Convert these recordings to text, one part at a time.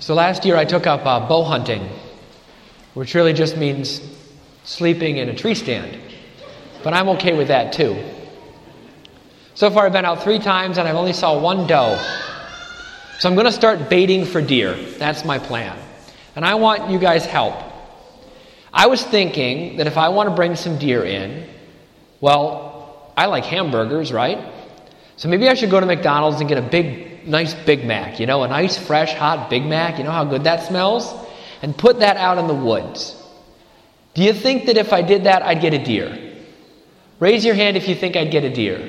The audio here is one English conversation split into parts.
So last year I took up bow hunting, which really just means sleeping in a tree stand. But I'm okay with that too. So far I've been out 3 times and I've only saw 1 doe. So I'm going to start baiting for deer. That's my plan. And I want you guys' help. I was thinking that if I want to bring some deer in, well, I like hamburgers, right? So maybe I should go to McDonald's and get a nice Big Mac, a nice, fresh, hot Big Mac. You know how good that smells? And put that out in the woods. Do you think that if I did that, I'd get a deer? Raise your hand if you think I'd get a deer.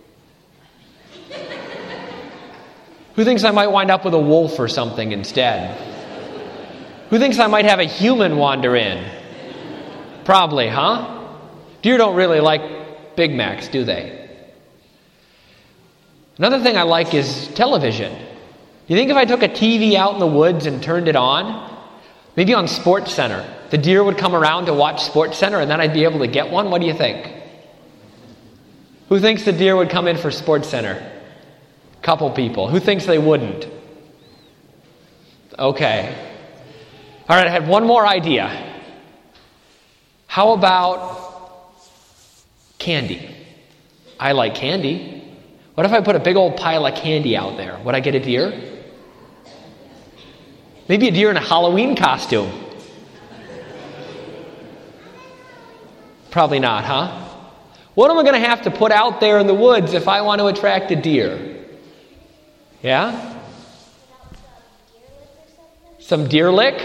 Who thinks I might wind up with a wolf or something instead? Who thinks I might have a human wander in? Probably, huh? Deer don't really like Big Macs, do they? Another thing I like is television. You think if I took a TV out in the woods and turned it on, maybe on SportsCenter, the deer would come around to watch SportsCenter and then I'd be able to get one? What do you think? Who thinks the deer would come in for SportsCenter? Couple people. Who thinks they wouldn't? Okay. All right, I had one more idea. How about candy? I like candy. What if I put a big old pile of candy out there? Would I get a deer? Maybe a deer in a Halloween costume. Probably not, huh? What am I going to have to put out there in the woods if I want to attract a deer? Yeah? Some deer lick?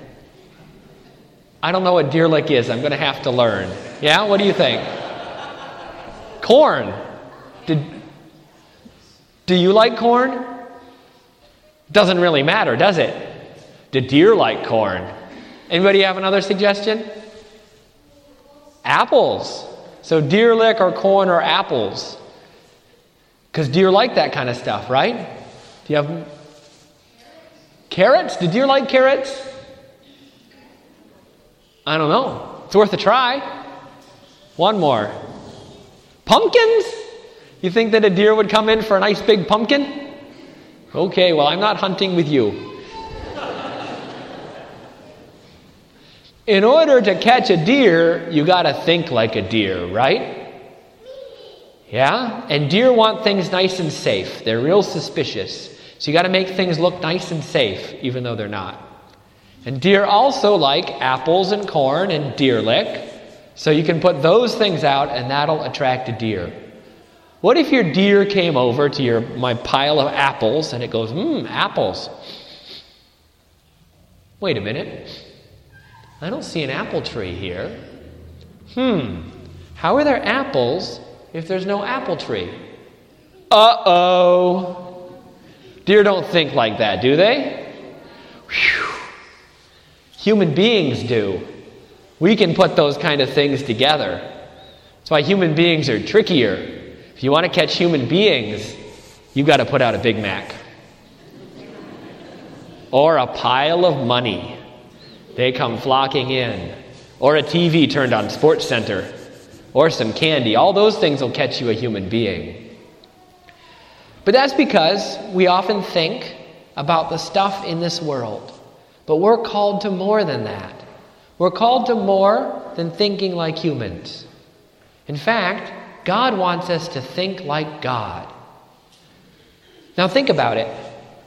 I don't know what deer lick is. I'm going to have to learn. Yeah? What do you think? Corn. Do you like corn? Doesn't really matter, does it? Do deer like corn? Anybody have another suggestion? Apples. So deer lick or corn or apples. Because deer like that kind of stuff, right? Do you have carrots? Do deer like carrots? I don't know. It's worth a try. One more. Pumpkins? You think that a deer would come in for a nice big pumpkin? Okay, well, I'm not hunting with you. In order to catch a deer, you got to think like a deer, right? Yeah? And deer want things nice and safe. They're real suspicious. So you got to make things look nice and safe, even though they're not. And deer also like apples and corn and deer lick. So you can put those things out and that'll attract a deer. What if your deer came over to my pile of apples and it goes, apples. Wait a minute. I don't see an apple tree here. How are there apples if there's no apple tree? Uh-oh. Deer don't think like that, do they? Whew. Human beings do. We can put those kind of things together. That's why human beings are trickier. If you want to catch human beings, you've got to put out a Big Mac. Or a pile of money. They come flocking in. Or a TV turned on SportsCenter. Or some candy. All those things will catch you a human being. But that's because we often think about the stuff in this world. But we're called to more than that. We're called to more than thinking like humans. In fact, God wants us to think like God. Now think about it.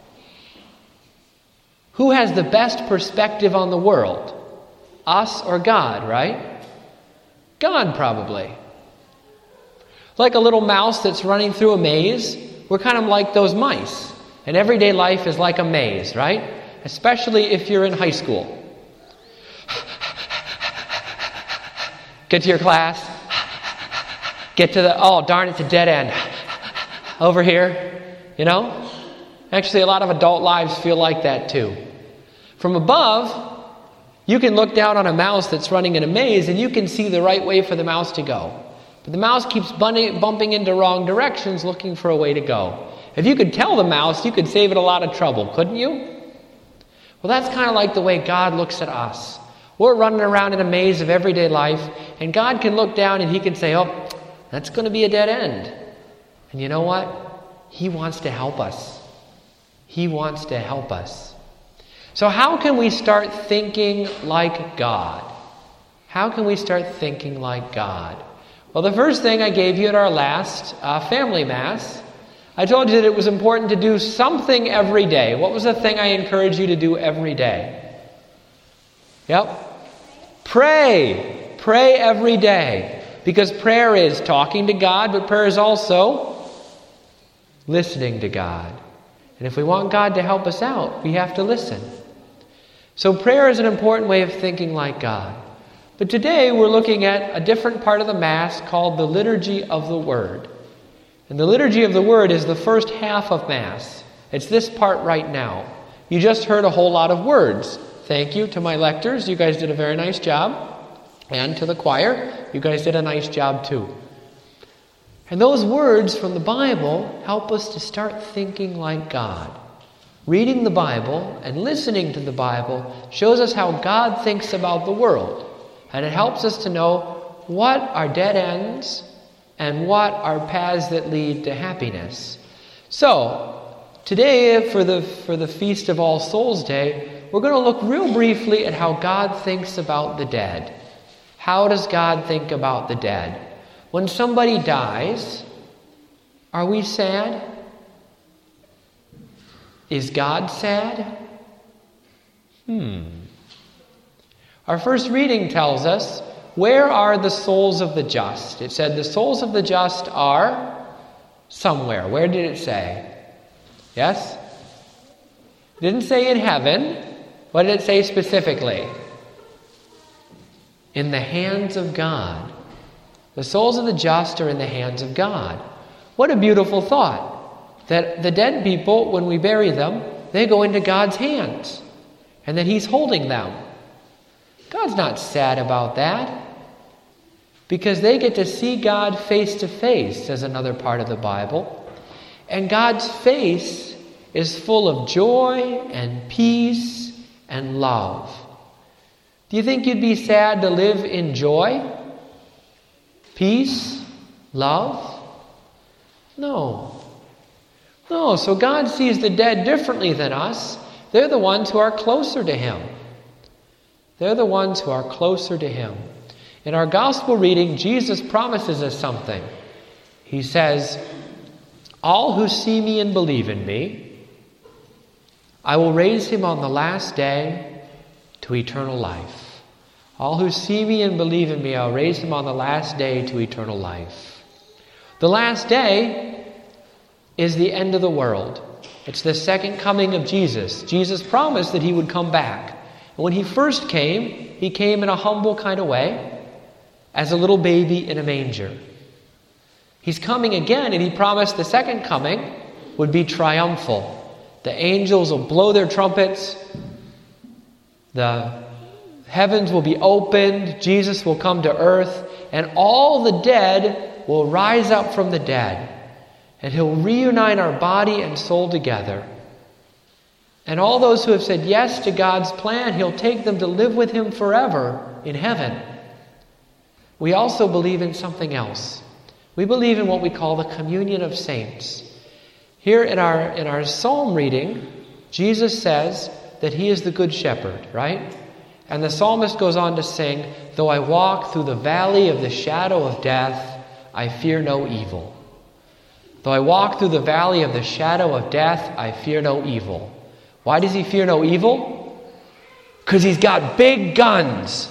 Who has the best perspective on the world? Us or God, right? God, probably. Like a little mouse that's running through a maze, we're kind of like those mice. And everyday life is like a maze, right? Especially if you're in high school. Get to your class. Get to oh darn, it's a dead end. Over here, Actually, a lot of adult lives feel like that too. From above, you can look down on a mouse that's running in a maze and you can see the right way for the mouse to go. But the mouse keeps bumping into wrong directions looking for a way to go. If you could tell the mouse, you could save it a lot of trouble, couldn't you? Well, that's kind of like the way God looks at us. We're running around in a maze of everyday life, and God can look down and He can say, oh, that's going to be a dead end. And you know what? He wants to help us. He wants to help us. So how can we start thinking like God? How can we start thinking like God? Well, the first thing I gave you at our last family mass, I told you that it was important to do something every day. What was the thing I encouraged you to do every day? Yep. Pray. Pray every day. Because prayer is talking to God, but prayer is also listening to God. And if we want God to help us out, we have to listen. So prayer is an important way of thinking like God. But today we're looking at a different part of the Mass called the Liturgy of the Word. And the Liturgy of the Word is the first half of Mass. It's this part right now. You just heard a whole lot of words. Thank you to my lectors. You guys did a very nice job. And to the choir, you guys did a nice job too. And those words from the Bible help us to start thinking like God. Reading the Bible and listening to the Bible shows us how God thinks about the world. And it helps us to know what are dead ends and what are paths that lead to happiness. So, today for the Feast of All Souls Day, we're going to look real briefly at how God thinks about the dead. How does God think about the dead? When somebody dies, are we sad? Is God sad? Our first reading tells us, where are the souls of the just? It said the souls of the just are somewhere. Where did it say? Yes? It didn't say in heaven. What did it say specifically? In the hands of God. The souls of the just are in the hands of God. What a beautiful thought. That the dead people, when we bury them, they go into God's hands. And that He's holding them. God's not sad about that. Because they get to see God face to face, says another part of the Bible. And God's face is full of joy and peace and love. Do you think you'd be sad to live in joy? Peace? Love? No. No, so God sees the dead differently than us. They're the ones who are closer to Him. They're the ones who are closer to Him. In our gospel reading, Jesus promises us something. He says, all who see me and believe in me, I will raise him on the last day to eternal life. All who see me and believe in me, I'll raise him on the last day to eternal life. The last day is the end of the world. It's the second coming of Jesus. Jesus promised that He would come back. And when He first came, He came in a humble kind of way, as a little baby in a manger. He's coming again, and He promised the second coming would be triumphal. The angels will blow their trumpets. The heavens will be opened. Jesus will come to earth. And all the dead will rise up from the dead. And He'll reunite our body and soul together. And all those who have said yes to God's plan, He'll take them to live with Him forever in heaven. We also believe in something else. We believe in what we call the communion of saints. Here in our psalm reading, Jesus says that He is the good shepherd, right? And the psalmist goes on to sing, though I walk through the valley of the shadow of death, I fear no evil. Though I walk through the valley of the shadow of death, I fear no evil. Why does He fear no evil? Because He's got big guns.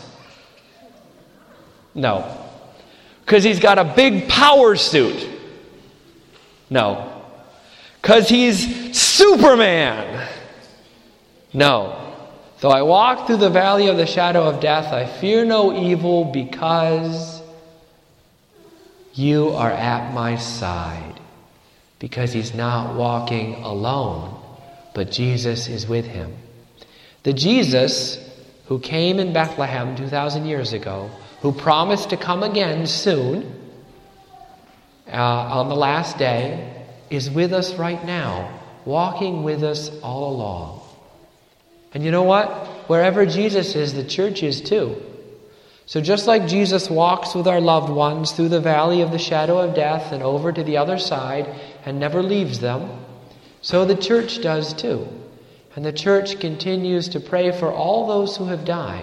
No. Because He's got a big power suit. No. Because He's Superman. No. Though I walk through the valley of the shadow of death, I fear no evil because You are at my side. Because He's not walking alone, but Jesus is with Him. The Jesus who came in Bethlehem 2,000 years ago, who promised to come again soon, on the last day, is with us right now, walking with us all along. And you know what? Wherever Jesus is, the church is too. So just like Jesus walks with our loved ones through the valley of the shadow of death and over to the other side and never leaves them, so the church does too. And the church continues to pray for all those who have died.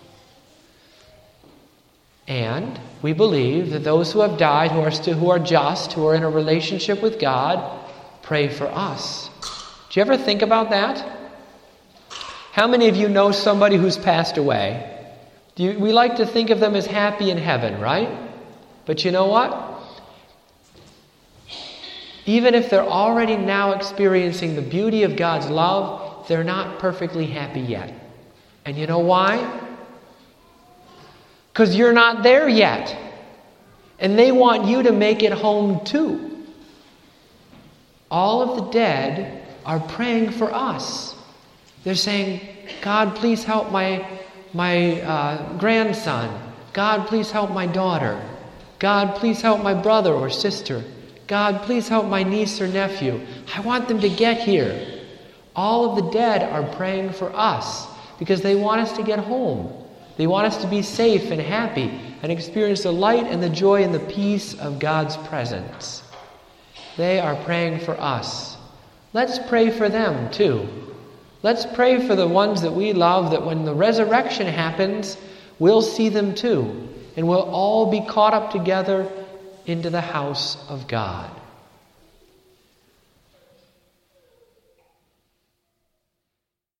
And we believe that those who have died, who are just, who are in a relationship with God, pray for us. Do you ever think about that? How many of you know somebody who's passed away? We like to think of them as happy in heaven, right? But you know what? Even if they're already now experiencing the beauty of God's love, they're not perfectly happy yet. And you know why? Because you're not there yet. And they want you to make it home too. All of the dead are praying for us. They're saying, God, please help my grandson. God, please help my daughter. God, please help my brother or sister. God, please help my niece or nephew. I want them to get here. All of the dead are praying for us because they want us to get home. They want us to be safe and happy and experience the light and the joy and the peace of God's presence. They are praying for us. Let's pray for them too. Let's pray for the ones that we love, that when the resurrection happens, we'll see them too. And we'll all be caught up together into the house of God.